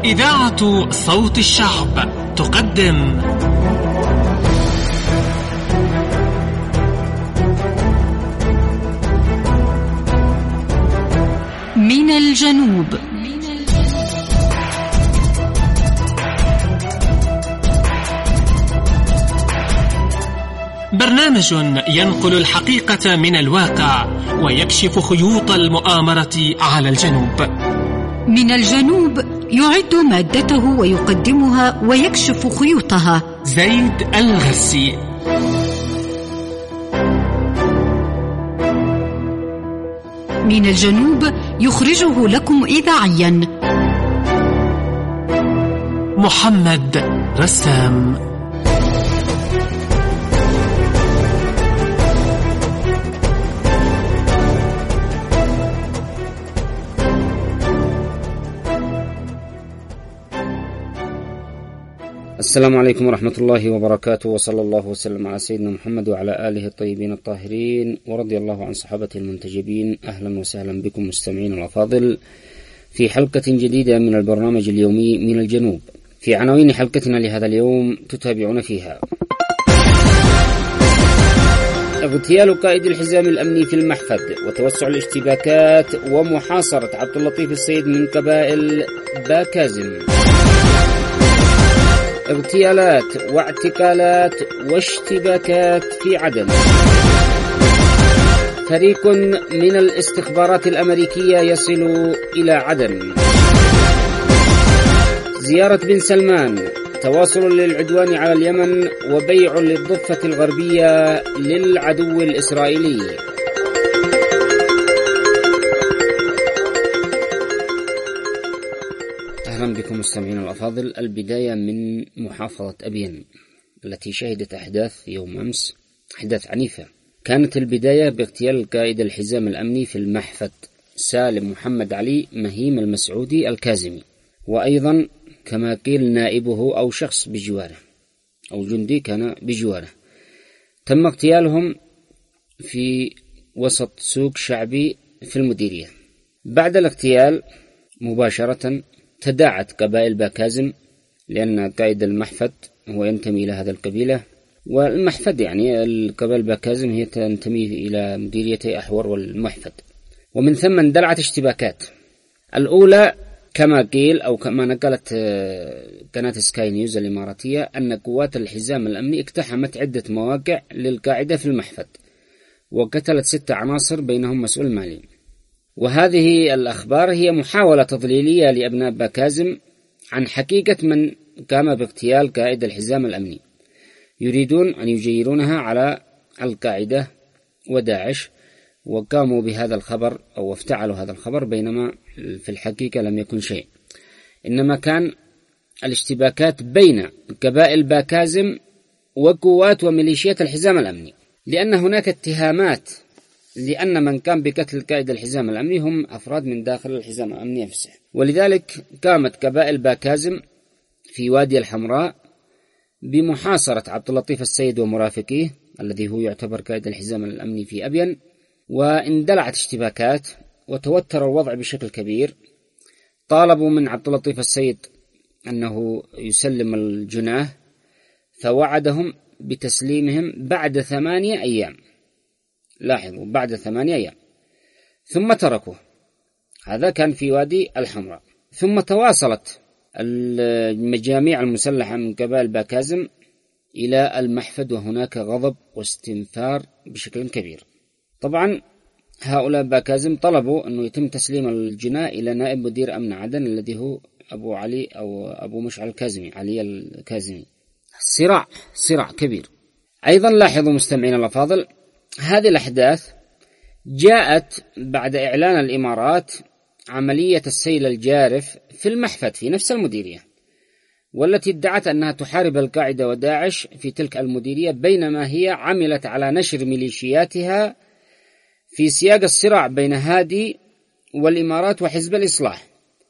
إذاعة صوت الشعب تقدم من الجنوب. برنامج ينقل الحقيقة من الواقع ويكشف خيوط المؤامرة على الجنوب. من الجنوب يعد مادته ويقدمها ويكشف خيوطها زيد الغسي. من الجنوب يخرجه لكم إذاعيا محمد رسام. السلام عليكم ورحمة الله وبركاته، وصلى الله وسلم على سيدنا محمد وعلى آله الطيبين الطاهرين، ورضي الله عن صحابته المنتجبين. أهلا وسهلا بكم مستمعين الأفاضل في حلقة جديدة من البرنامج اليومي من الجنوب. في عناوين حلقتنا لهذا اليوم تتابعون فيها: اغتيال قائد الحزام الأمني في المحفد، وتوسع الاشتباكات ومحاصرة عبد اللطيف السيد من قبائل باكازم، اغتيالات واعتقالات واشتباكات في عدن، فريق من الاستخبارات الأمريكية يصل إلى عدن، زيارة بن سلمان، تواصل للعدوان على اليمن وبيع للضفة الغربية للعدو الإسرائيلي. أهلا بكم مستمعين الأفاضل. البداية من محافظة أبين التي شهدت أحداث يوم أمس، أحداث عنيفة. كانت البداية باغتيال قائد الحزام الأمني في المحفد سالم محمد علي مهيم المسعودي الكازمي، وأيضا كما قيل نائبه أو شخص بجواره أو جندي كان بجواره. تم اغتيالهم في وسط سوق شعبي في المديرية. بعد الاغتيال مباشرة تداعت قبائل باكازم، لأن قائد المحفد هو ينتمي إلى هذا القبيلة، والمحفد يعني القبائل باكازم هي تنتمي إلى مديريتي أحور والمحفد، ومن ثم اندلعت اشتباكات. الأولى كما قيل أو كما نقلت قناة سكاي نيوز الإماراتية أن قوات الحزام الأمني اقتحمت عدة مواقع للقاعدة في المحفد وقتلت 6 عناصر بينهم مسؤول مالي. وهذه الأخبار هي محاولة تضليلية لأبناء باكازم عن حقيقة من قام باغتيال قائد الحزام الأمني، يريدون أن يجيرونها على القاعدة وداعش، وقاموا بهذا الخبر أو افتعلوا هذا الخبر، بينما في الحقيقة لم يكن شيء، إنما كان الاشتباكات بين قبائل باكازم وقوات وميليشيات الحزام الأمني، لأن هناك اتهامات لأن من قام بقتل قائد الحزام الأمني هم أفراد من داخل الحزام الأمني نفسه. ولذلك قامت قبائل باكازم في وادي الحمراء بمحاصرة عبد اللطيف السيد ومرافقيه الذي هو يعتبر قائد الحزام الأمني في أبين، واندلعت اشتباكات وتوتر الوضع بشكل كبير. طالبوا من عبد اللطيف السيد أنه يسلم الجناه، فوعدهم بتسليمهم بعد 8 أيام. لاحظوا، بعد 8 أيام، ثم تركوه. هذا كان في وادي الحمراء. ثم تواصلت المجاميع المسلحة من قبائل باكازم إلى المحفد، وهناك غضب واستنفار بشكل كبير. طبعا هؤلاء باكازم طلبوا أنه يتم تسليم الجناه إلى نائب مدير أمن عدن الذي هو أبو علي أو أبو مشعل الكازمي، علي الكازمي. صراع كبير. أيضا لاحظوا مستمعين الأفاضل، هذه الأحداث جاءت بعد إعلان الإمارات عملية السيل الجارف في المحفد في نفس المديرية، والتي ادعت أنها تحارب القاعدة وداعش في تلك المديرية، بينما هي عملت على نشر ميليشياتها في سياق الصراع بين هادي والإمارات وحزب الإصلاح.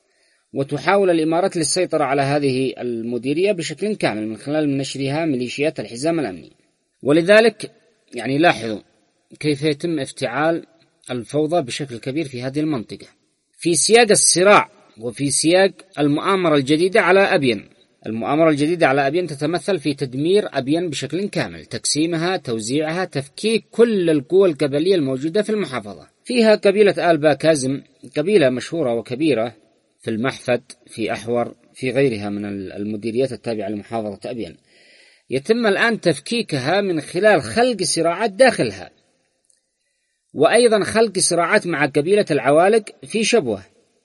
وتحاول الإمارات للسيطرة على هذه المديرية بشكل كامل من خلال نشرها ميليشيات الحزام الأمني. ولذلك يعني لاحظوا كيف يتم افتعال الفوضى بشكل كبير في هذه المنطقة. في سياق الصراع وفي سياق المؤامرة الجديدة على أبين. المؤامرة الجديدة على أبين تتمثل في تدمير أبين بشكل كامل، تقسيمها، توزيعها، تفكيك كل القوى القبلية الموجودة في المحافظة. فيها قبيلة آل باكازم، قبيلة مشهورة وكبيرة في المحفد، في أحور، في غيرها من المديريات التابعة لمحافظة أبين. يتم الآن تفكيكها من خلال خلق صراعات داخلها، وأيضا خلق صراعات مع قبيلة العوالق في شبوة،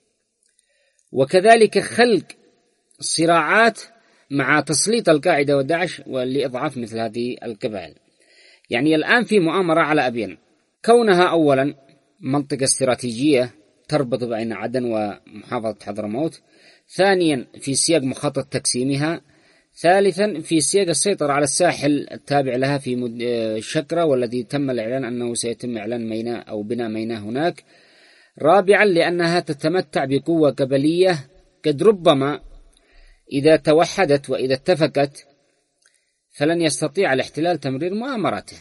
وكذلك خلق صراعات مع تسليط القاعدة وداعش لإضعاف مثل هذه القبائل. يعني الآن في مؤامرة على أبين، كونها أولا منطقة استراتيجية تربط بين عدن ومحافظة حضرموت، ثانيا في سياق مخطط تقسيمها، ثالثا في سياق السيطرة على الساحل التابع لها في شكرة، والذي تم الإعلان أنه سيتم إعلان ميناء أو بناء ميناء هناك، رابعا لأنها تتمتع بقوة قبلية قد ربما إذا توحدت وإذا اتفقت فلن يستطيع الاحتلال تمرير مؤامراته.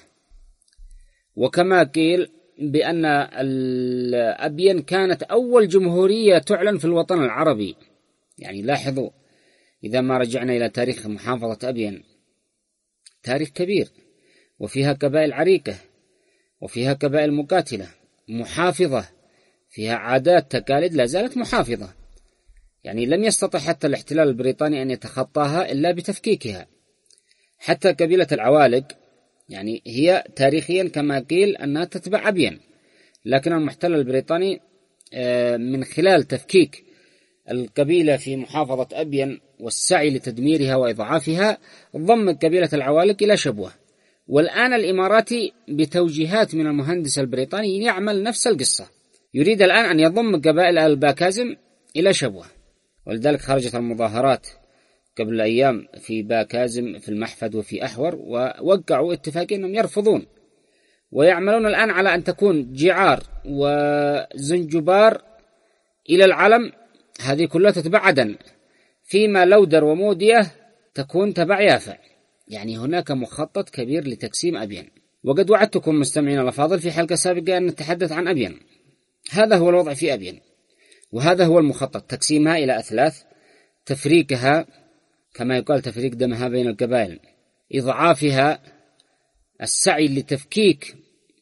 وكما قيل بأن أبين كانت أول جمهورية تعلن في الوطن العربي. يعني لاحظوا إذا ما رجعنا إلى تاريخ محافظة أبين، تاريخ كبير وفيها قبائل عريقة وفيها قبائل مقاتلة محافظة، فيها عادات تقاليد لا زالت محافظة. يعني لم يستطع حتى الاحتلال البريطاني أن يتخطاها إلا بتفكيكها. حتى قبيلة العوالق يعني هي تاريخيا كما قيل أنها تتبع أبين، لكن المحتل البريطاني من خلال تفكيك القبيلة في محافظة أبين والسعي لتدميرها وإضعافها ضم قبيلة العوالق إلى شبوة. والآن الإماراتي بتوجيهات من المهندس البريطاني يعمل نفس القصة، يريد الآن أن يضم قبائل الباكازم إلى شبوة. ولذلك خرجت المظاهرات قبل أيام في باكازم في المحفد وفي أحور، ووقعوا اتفاقية أنهم يرفضون، ويعملون الآن على أن تكون جعار وزنجبار إلى العلم، هذه كلها تتبع عدن، فيما لودر ومودية تكون تبع يافع. يعني هناك مخطط كبير لتقسيم أبين. وقد وعدتكم مستمعين الأفاضل في حلقة سابقة أن نتحدث عن أبين. هذا هو الوضع في أبين، وهذا هو المخطط: تقسيمها إلى أثلاث، تفريقها كما يقال تفريق دمها بين القبائل، إضعافها، السعي لتفكيك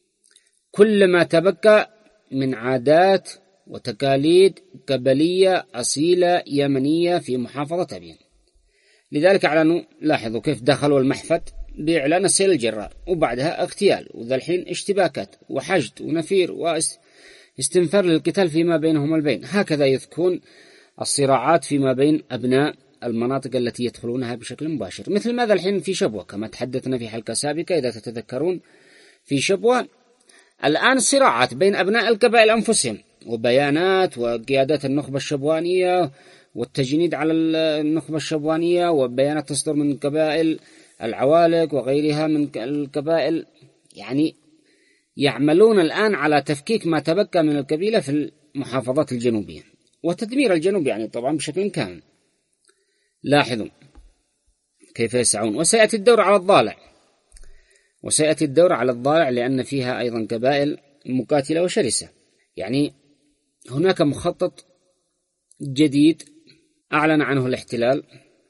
كل ما تبقى من عادات وتقاليد قبلية أصيلة يمنية في محافظة أبين. لذلك أعلنوا، لاحظوا كيف دخلوا المحفد بإعلان السيل الجرار، وبعدها اغتيال، وذا الحين اشتباكات وحشد ونفير واستنفار للقتال فيما بينهم البين. هكذا يكون الصراعات فيما بين أبناء المناطق التي يدخلونها بشكل مباشر، مثل ماذا الحين في شبوة كما تحدثنا في حلقة سابقة إذا تتذكرون. في شبوة الآن صراعات بين أبناء القبائل أنفسهم، وبيانات وقيادات النخبة الشبوانية والتجنيد على النخبة الشبوانية، وبيانات تصدر من قبائل العوالق وغيرها من القبائل. يعني يعملون الآن على تفكيك ما تبقى من القبيلة في المحافظات الجنوبية وتدمير الجنوب يعني طبعا بشكل كامل. لاحظوا كيف يسعون. وسيأتي الدور على الضالع، وسيأتي الدور على الضالع لأن فيها أيضا قبائل مقاتلة وشرسة. يعني هناك مخطط جديد أعلن عنه الاحتلال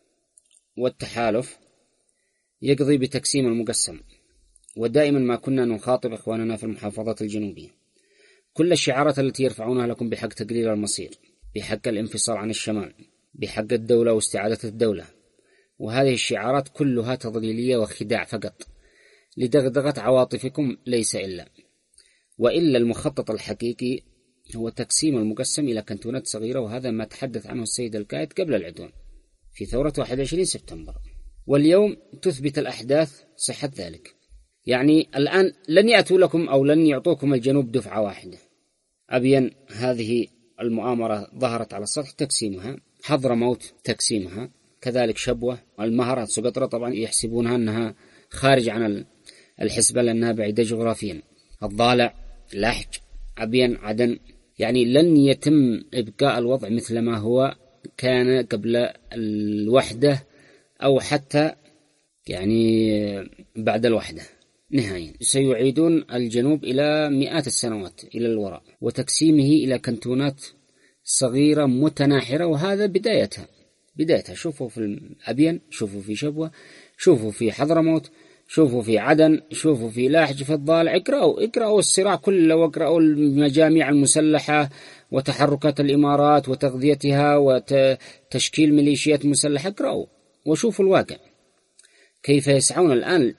والتحالف يقضي بتقسيم المقسم. ودائما ما كنا نخاطب إخواننا في المحافظات الجنوبية، كل الشعارات التي يرفعونها لكم بحق تقرير المصير، بحق الانفصال عن الشمال، بحق الدولة واستعادة الدولة، وهذه الشعارات كلها تضليلية وخداع فقط لدغدغة عواطفكم ليس إلا. وإلا المخطط الحقيقي هو تقسيم المقسم إلى كنتونات صغيرة، وهذا ما تحدث عنه السيد القائد قبل العدوان في ثورة 21 سبتمبر، واليوم تثبت الأحداث صحة ذلك. يعني الآن لن يأتوا لكم أو لن يعطوكم الجنوب دفعة واحدة. أبين هذه المؤامرة ظهرت على السطح تقسيمها، حضرموت تقسيمها، كذلك شبوة، المهرة، سقطرى طبعا يحسبونها أنها خارج عن الحسبة لأنها بعيدة جغرافيا، الضالع، لاحج، أبين، عدن. يعني لن يتم إبقاء الوضع مثل ما هو كان قبل الوحدة أو حتى يعني بعد الوحدة نهائيا. سيعيدون الجنوب إلى مئات السنوات إلى الوراء، وتقسيمه إلى كنتونات صغيرة متناحرة، وهذا بدايتها. شوفوا في أبين، شوفوا في شبوة، شوفوا في حضرموت، شوفوا في عدن، شوفوا في لاحج، في الضالع. اقرأوا الصراع كله، واقرأوا المجاميع المسلحة وتحركات الإمارات وتغذيتها وتشكيل ميليشيات مسلحة. اقرأوا وشوفوا الواقع كيف يسعون الآن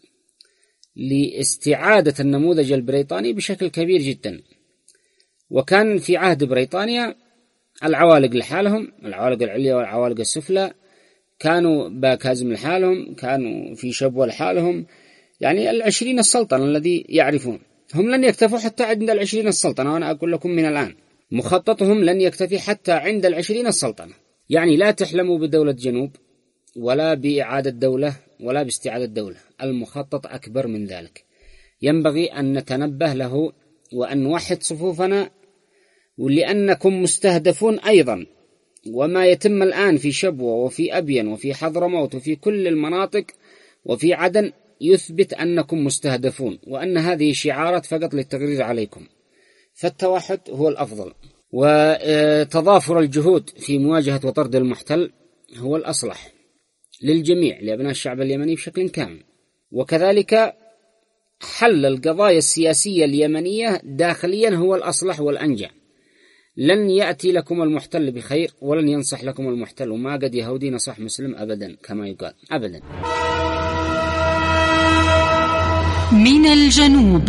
لاستعادة النموذج البريطاني بشكل كبير جدا. وكان في عهد بريطانيا العوالق لحالهم، العوالق العليا والعوالق السفلى، كانوا باكازم لحالهم، كانوا في شبوة لحالهم. يعني 20 السلطنة الذي يعرفون، هم لن يكتفوا حتى عند 20 السلطنة. وأنا أقول لكم من الآن مخططهم لن يكتفي حتى عند 20 السلطنة. يعني لا تحلموا بدولة جنوب ولا بإعادة دولة ولا باستعادة دولة، المخطط أكبر من ذلك. ينبغي أن نتنبه له وأن نوحد صفوفنا، ولأنكم مستهدفون أيضا. وما يتم الآن في شبوة وفي أبين وفي حضرموت وفي كل المناطق وفي عدن يثبت أنكم مستهدفون، وأن هذه شعارات فقط للتغرير عليكم. فالتوحد هو الأفضل، وتضافر الجهود في مواجهة وطرد المحتل هو الأصلح للجميع، لأبناء الشعب اليمني بشكل كامل. وكذلك حل القضايا السياسية اليمنية داخليا هو الأصلح والأنجع. لن يأتي لكم المحتل بخير، ولن ينصح لكم المحتل، وما قد يهودي نصح مسلم أبدا كما يقال أبدا. من الجنوب.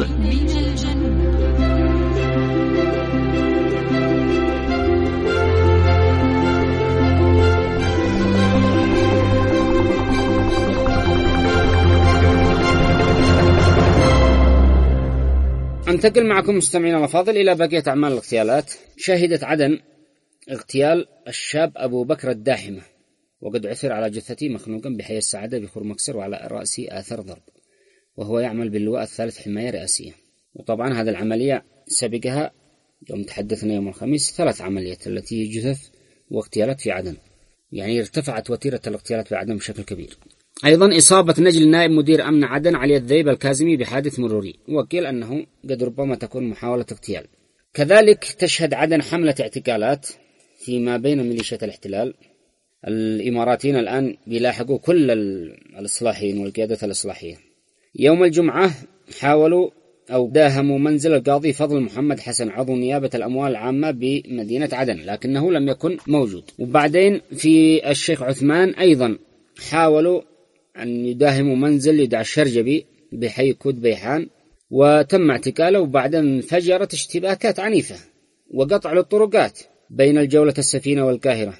أنتقل معكم مستمعين الأفاضل إلى بقية أعمال الاغتيالات. شهدت عدن اغتيال الشاب أبو بكر الداحمة، وقد عثر على جثته مخنوقا بحي السعادة بخور مكسر، وعلى رأسه آثار ضرب، وهو يعمل باللواء الثالث حماية رئاسية. وطبعا هذه العملية سبقها يوم تحدثنا يوم الخميس 3 عمليات التي هي جثث واغتيالات في عدن. يعني ارتفعت وتيرة الاغتيالات في عدن بشكل كبير. أيضا إصابة نجل نائب مدير أمن عدن علي الذيب الكاظمي بحادث مروري، وقيل أنه قد ربما تكون محاولة اغتيال. كذلك تشهد عدن حملة اعتقالات فيما بين ميليشيات الاحتلال. الإماراتيين الآن بيلاحقوا كل الإصلاحيين والقيادة الإصلاحية. يوم الجمعة حاولوا أو داهموا منزل القاضي فضل محمد حسن عضو نيابة الأموال العامة بمدينة عدن، لكنه لم يكن موجود. وبعدين في الشيخ عثمان أيضا حاولوا أن يداهموا منزل يدعى الشرجبي بحي كود بيحان، وتم اعتقاله. وبعدين انفجرت اشتباكات عنيفة وقطع للطرقات بين الجولة السفينة والقاهرة،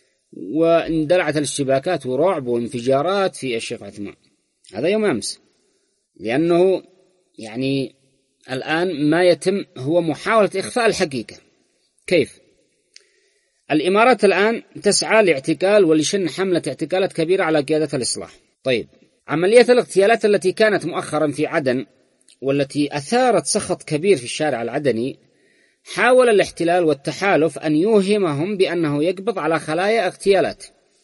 واندلعت الاشتباكات ورعب وانفجارات في الشيخ عثمان. هذا يوم أمس. لأنه يعني الآن ما يتم هو محاولة إخفاء الحقيقة. كيف؟ الإمارات الآن تسعى لاعتقال ولشن حملة اعتقالات كبيرة على قيادة الإصلاح. طيب، عملية الاغتيالات التي كانت مؤخرا في عدن والتي أثارت سخط كبير في الشارع العدني، حاول الاحتلال والتحالف أن يوهمهم بأنه يقبض على خلايا اغتيالات،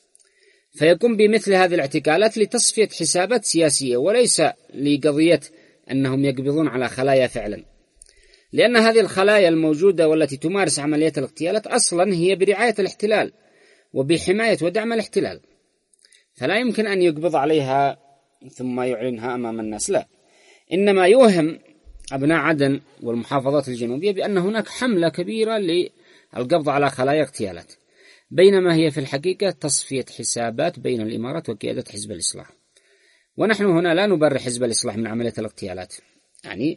فيقوم بمثل هذه الاعتقالات لتصفية حسابات سياسية، وليس لقضية أنهم يقبضون على خلايا فعلا. لأن هذه الخلايا الموجودة والتي تمارس عمليات الاغتيالات أصلا هي برعاية الاحتلال وبحماية ودعم الاحتلال، فلا يمكن أن يقبض عليها ثم يعلنها أمام الناس. لا، إنما يوهم أبناء عدن والمحافظات الجنوبية بأن هناك حملة كبيرة للقبض على خلايا اغتيالات، بينما هي في الحقيقة تصفية حسابات بين الإمارات وقيادة حزب الإصلاح. ونحن هنا لا نبرر حزب الإصلاح من عملية الاغتيالات. يعني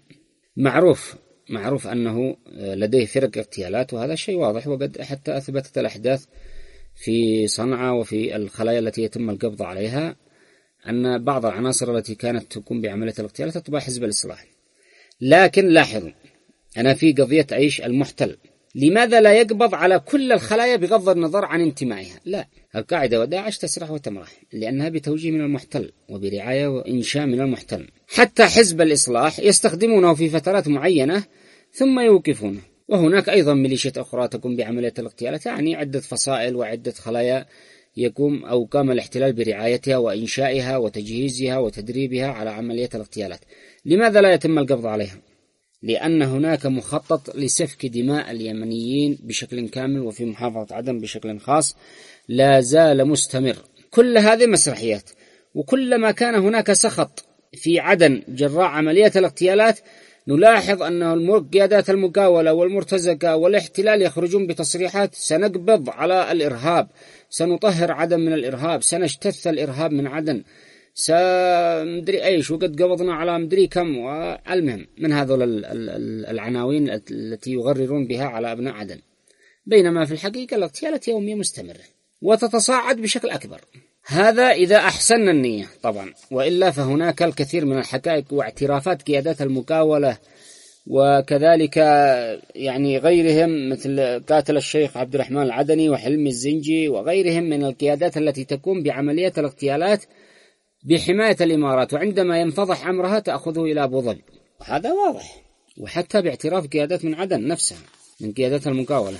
معروف أنه لديه فرق اغتيالات، وهذا شيء واضح، وقد حتى أثبتت الأحداث في صنعاء وفي الخلايا التي يتم القبض عليها أن بعض العناصر التي كانت تقوم بعملية الاغتيالات تتبع حزب الإصلاح. لكن لاحظوا، أنا في قضية عيش المحتل لماذا لا يقبض على كل الخلايا بغض النظر عن انتمائها؟ لا، القاعدة وداعش تسرح وتمرح، لأنها بتوجيه من المحتل وبرعاية وإنشاء من المحتل. حتى حزب الإصلاح يستخدمونه في فترات معينة ثم يوقفونه. وهناك أيضا ميليشيات أخرى تقوم بعملية الاغتيالات، يعني عدة فصائل وعدة خلايا قام الاحتلال برعايتها وإنشائها وتجهيزها وتدريبها على عملية الاغتيالات. لماذا لا يتم القبض عليها؟ لأن هناك مخطط لسفك دماء اليمنيين بشكل كامل، وفي محافظة عدن بشكل خاص لا زال مستمر. كل هذه مسرحيات، وكلما كان هناك سخط في عدن جراء عملية الاغتيالات نلاحظ أن قيادات المقاولة والمرتزقة والاحتلال يخرجون بتصريحات: سنقبض على الإرهاب، سنطهر عدن من الإرهاب، سنجتث الإرهاب من عدن، سمدري ايش، وقد قبضنا على مدري كم. والمهم من هذول العناوين التي يغررون بها على أبناء عدن، بينما في الحقيقة الاغتيالات يومية مستمرة وتتصاعد بشكل أكبر. هذا إذا أحسن النية طبعا، وإلا فهناك الكثير من الحقائق واعترافات قيادات المقاولة وكذلك يعني غيرهم مثل قاتل الشيخ عبد الرحمن العدني وحلمي الزنجي وغيرهم من القيادات التي تقوم بعمليات الاغتيالات بحماية الإمارات، وعندما ينفضح أمرها تأخذه إلى أبو ظبي. هذا واضح، وحتى باعتراف قيادات من عدن نفسها من قيادات المقاولة.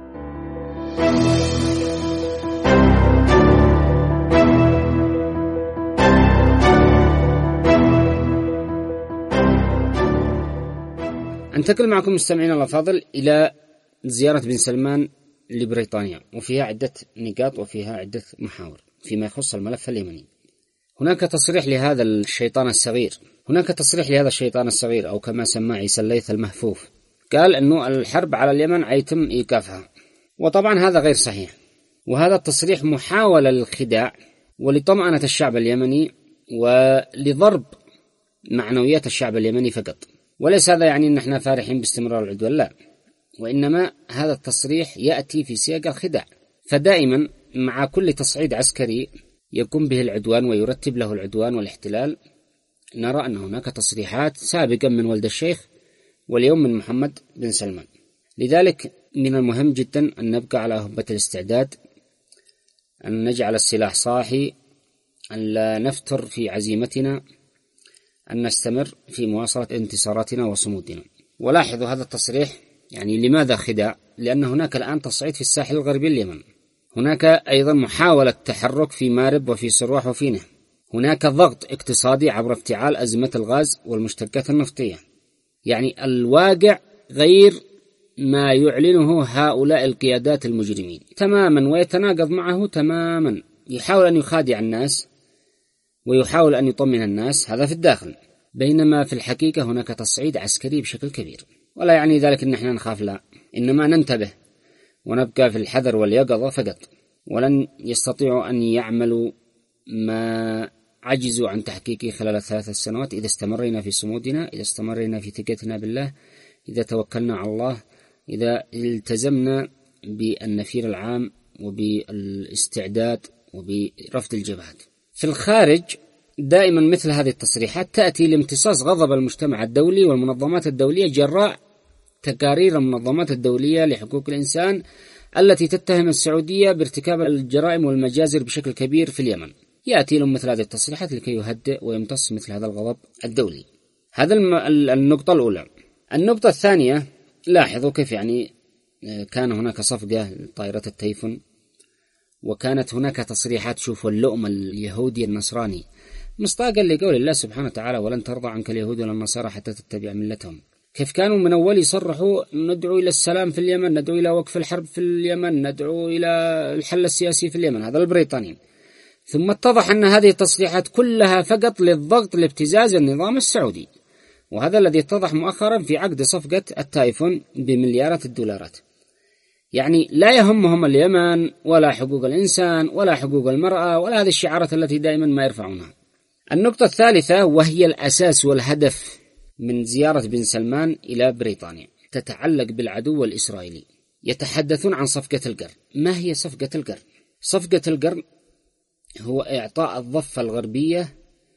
أنتقل معكم مستمعين الأفاضل إلى زيارة بن سلمان لبريطانيا، وفيها عدة نقاط وفيها عدة محاور فيما يخص الملف اليمني. هناك تصريح لهذا الشيطان الصغير أو كما سماه عيسى الليث المهفوف، قال أنه الحرب على اليمن يتم إيقافها، وطبعا هذا غير صحيح، وهذا التصريح محاولة للخداع ولطمأنة الشعب اليمني ولضرب معنويات الشعب اليمني فقط، وليس هذا يعني أن احنا فارحين باستمرار العدوان، لا، وإنما هذا التصريح يأتي في سياق الخداع. فدائما مع كل تصعيد عسكري يقوم به العدوان ويرتب له العدوان والاحتلال نرى أن هناك تصريحات سابقا من ولد الشيخ واليوم من محمد بن سلمان. لذلك من المهم جدا أن نبقى على هبة الاستعداد، أن نجعل السلاح صاحي، أن لا نفتر في عزيمتنا، أن نستمر في مواصلة انتصاراتنا وصمودنا. ولاحظوا هذا التصريح يعني لماذا خداع؟ لأن هناك الآن تصعيد في الساحل الغربي اليمن، هناك أيضا محاولة تحرك في مارب وفي سروح وفي نهر، هناك ضغط اقتصادي عبر افتعال أزمة الغاز والمشتقات النفطية. يعني الواقع غير ما يعلنه هؤلاء القيادات المجرمين تماما، ويتناقض معه تماما. يحاول أن يخادع الناس ويحاول أن يطمن الناس، هذا في الداخل، بينما في الحقيقة هناك تصعيد عسكري بشكل كبير. ولا يعني ذلك أن احنا نخاف، لا، إنما ننتبه ونبقى في الحذر واليقظة فقط. ولن يستطيعوا أن يعملوا ما عجزوا عن تحقيقه خلال 3 سنوات إذا استمرنا في صمودنا، إذا استمرنا في ثقتنا بالله، إذا توكلنا على الله، إذا التزمنا بالنفير العام وبالاستعداد وبرفض الجبهات. في الخارج دائما مثل هذه التصريحات تأتي لامتصاص غضب المجتمع الدولي والمنظمات الدولية جراء تقارير المنظمات الدولية لحقوق الإنسان التي تتهم السعودية بارتكاب الجرائم والمجازر بشكل كبير في اليمن. يأتي لهم مثل هذه التصريحات لكي يهدئ ويمتص مثل هذا الغضب الدولي. هذا النقطة الأولى. النقطة الثانية، لاحظوا كيف يعني كان هناك صفقة لطائرة التيفون، وكانت هناك تصريحات، شوفوا اللؤم اليهودي النصراني مصداقا لقول الله سبحانه وتعالى: ولن ترضى عنك اليهود ولا النصارى حتى تتبع ملتهم. كيف كانوا من أول يصرحوا: ندعو إلى السلام في اليمن، ندعو إلى وقف الحرب في اليمن، ندعو إلى الحل السياسي في اليمن. هذا البريطانيين. ثم اتضح أن هذه التصريحات كلها فقط للضغط لابتزاز النظام السعودي، وهذا الذي اتضح مؤخرا في عقد صفقة التايفون بمليارات الدولارات. يعني لا يهمهم اليمن ولا حقوق الإنسان ولا حقوق المرأة ولا هذه الشعارات التي دائما ما يرفعونها. النقطة الثالثة وهي الأساس والهدف من زيارة بن سلمان إلى بريطانيا، تتعلق بالعدو الإسرائيلي. يتحدثون عن صفقة القرن. ما هي صفقة القرن؟ صفقة القرن هو إعطاء الضفة الغربية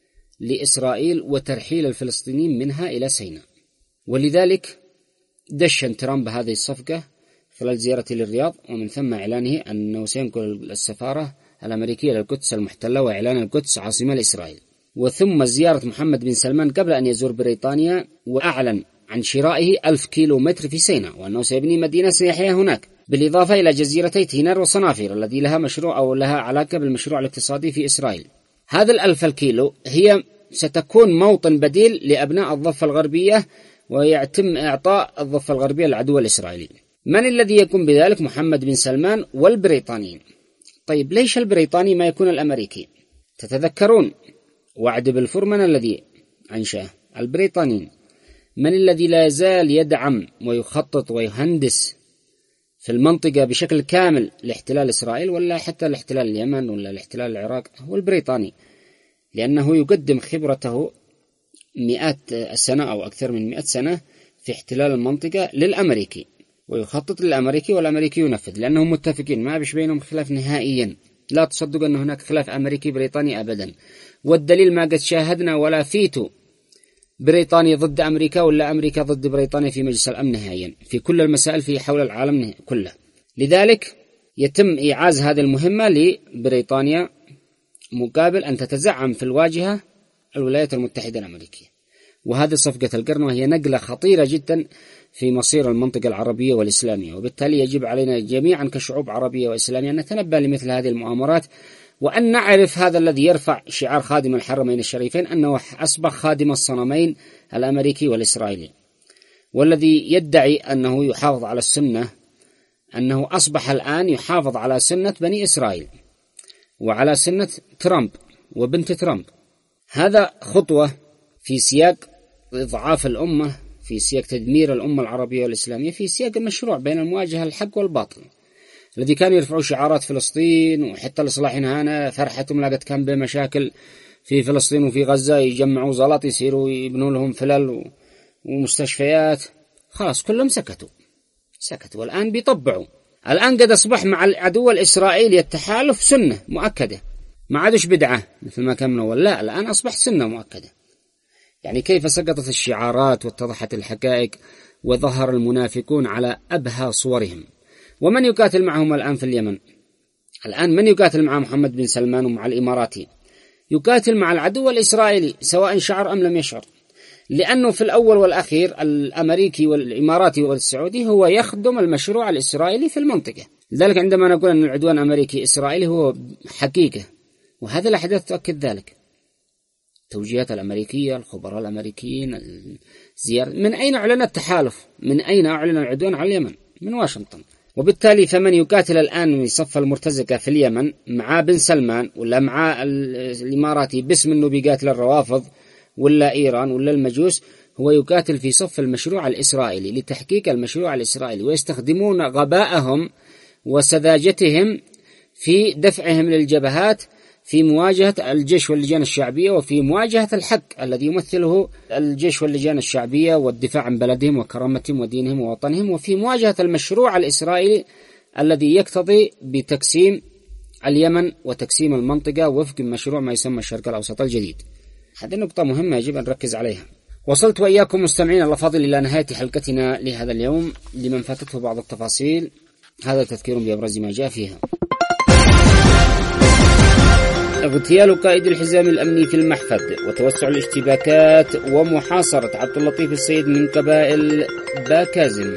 لإسرائيل وترحيل الفلسطينيين منها إلى سيناء. ولذلك دشن ترامب هذه الصفقة خلال زيارته للرياض، ومن ثم إعلانه أنه سينقل السفارة الأمريكية للقدس المحتلة وإعلان القدس عاصمة لإسرائيل. وثم زيارة محمد بن سلمان قبل أن يزور بريطانيا، وأعلن عن شرائه 1000 كيلومتر في سيناء، وأنه سيبني مدينة سياحية هناك، بالإضافة إلى جزيرتي تينار وصنافير التي لها مشروع أو لها علاقة بالمشروع الاقتصادي في إسرائيل. هذا 1000 كيلو هي ستكون موطن بديل لأبناء الضفة الغربية ويتم إعطاء الضفة الغربية للعدو الإسرائيلي. من الذي يقوم بذلك؟ محمد بن سلمان والبريطانيين. طيب ليش البريطاني ما يكون الأمريكي؟ تتذكرون وعد بالفرمان الذي أنشأه البريطانيين. من الذي لا يزال يدعم ويخطط ويهندس في المنطقة بشكل كامل لاحتلال إسرائيل ولا حتى لاحتلال اليمن ولا لاحتلال العراق؟ هو البريطاني، لأنه يقدم خبرته 100 سنة أو أكثر من 100 سنة في احتلال المنطقة للأمريكي، ويخطط للأمريكي والأمريكي ينفذ، لأنهم متفقين، ما بش بينهم خلاف نهائيا. لا تصدق أن هناك خلاف أمريكي بريطاني أبدا، والدليل ما قد شاهدنا ولا فيتو بريطانيا ضد أمريكا ولا أمريكا ضد بريطانيا في مجلس الأمن نهائيا في كل المسائل في حول العالم كله. لذلك يتم إيعاز هذه المهمة لبريطانيا مقابل أن تتزعم في الواجهة الولايات المتحدة الأمريكية. وهذه صفقة القرن، وهي نقلة خطيرة جدا في مصير المنطقة العربية والإسلامية، وبالتالي يجب علينا جميعا كشعوب عربية وإسلامية أن نتنبه لمثل هذه المؤامرات، وأن نعرف هذا الذي يرفع شعار خادم الحرمين الشريفين أنه أصبح خادم الصنمين الأمريكي والإسرائيلي، والذي يدعي أنه يحافظ على السنة أنه أصبح الآن يحافظ على سنة بني إسرائيل وعلى سنة ترامب وبنت ترامب. هذا خطوة في سياق إضعاف الأمة، في سياق تدمير الأمة العربية والإسلامية، في سياق المشروع بين المواجهة الحق والباطل، الذي كانوا يرفعوا شعارات فلسطين وحتى الإصلاحين هنا فرحتهم لقد كان بمشاكل في فلسطين وفي غزة، يجمعوا زلط يصيروا يبنوا لهم فلل ومستشفيات، خلاص كلهم سكتوا، والآن بيطبعوا. الآن قد أصبح مع العدو الإسرائيلي التحالف سنة مؤكدة، ما عادش بدعة مثل ما كان من أول، لا الآن أصبح سنة مؤكدة. يعني كيف سقطت الشعارات واتضحت الحقائق وظهر المنافقون على أبهى صورهم. ومن يقاتل معهم الآن في اليمن؟ الآن من يقاتل مع محمد بن سلمان ومع الإماراتي؟ يقاتل مع العدو الإسرائيلي سواء شعر أم لم يشعر، لأنه في الأول والأخير الأمريكي والإماراتي والسعودي هو يخدم المشروع الإسرائيلي في المنطقة. لذلك عندما نقول أن العدوان أمريكي إسرائيلي هو حقيقة، وهذا الأحداث تؤكد ذلك. التوجيهات الأمريكية، الخبراء الأمريكيين، الزيارة. من أين أعلن التحالف؟ من أين أعلن العدوان على اليمن؟ من واشنطن. وبالتالي فمن يقاتل الآن من صف المرتزقة في اليمن مع بن سلمان ولا مع الإماراتي باسم أنه بيقاتل الروافض ولا إيران ولا المجوس، هو يقاتل في صف المشروع الإسرائيلي لتحقيق المشروع الإسرائيلي، ويستخدمون غباءهم وسذاجتهم في دفعهم للجبهات في مواجهة الجيش واللجان الشعبية، وفي مواجهة الحق الذي يمثله الجيش واللجان الشعبية والدفاع عن بلدهم وكرامتهم ودينهم ووطنهم، وفي مواجهة المشروع الإسرائيلي الذي يقتضي بتقسيم اليمن وتقسيم المنطقة وفق مشروع ما يسمى الشرق الأوسط الجديد. هذه نقطة مهمة يجب أن نركز عليها. وصلت وإياكم مستمعين الأفاضل إلى نهاية حلقتنا لهذا اليوم. لمن فاتته بعض التفاصيل هذا تذكير بأبرز ما جاء فيها. اغتيال قائد الحزام الأمني في المحفد، وتوسع الاشتباكات ومحاصرة عبد اللطيف السيد من قبائل باكازم.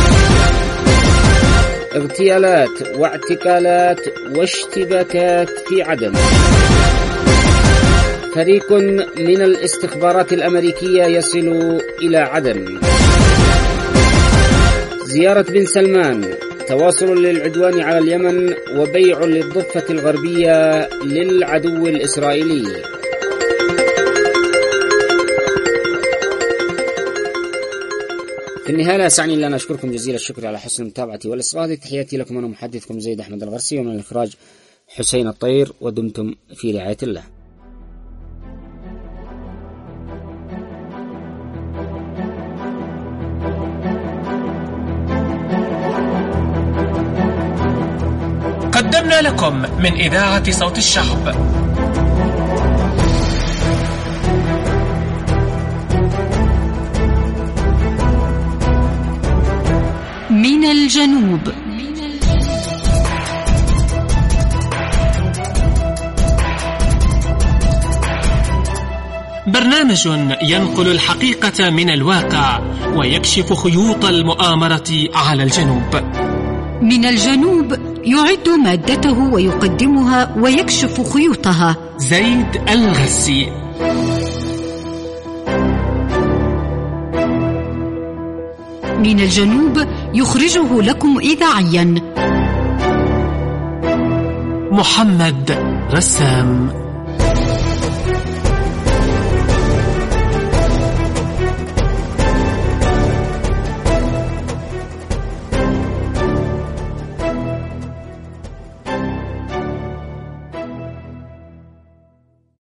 اغتيالات واعتقالات واشتباكات في عدن. فريق من الاستخبارات الأمريكية يصل إلى عدن. زيارة بن سلمان، تواصل للعدوان على اليمن وبيع للضفة الغربية للعدو الإسرائيلي. في النهاية لا يسعني إلا أن أشكركم جزيل الشكر على حسن المتابعة والإصغاء. تحياتي لكم أنا محدثكم زيد أحمد الغرسي، ومن الإخراج حسين الطير، ودمتم في رعاية الله. قدمنا لكم من إذاعة صوت الشعب من الجنوب. برنامج ينقل الحقيقة من الواقع ويكشف خيوط المؤامرة على الجنوب. من الجنوب يعد مادته ويقدمها ويكشف خيوطها زيد الغرسي. من الجنوب يخرجه لكم إذاعيا محمد رسام.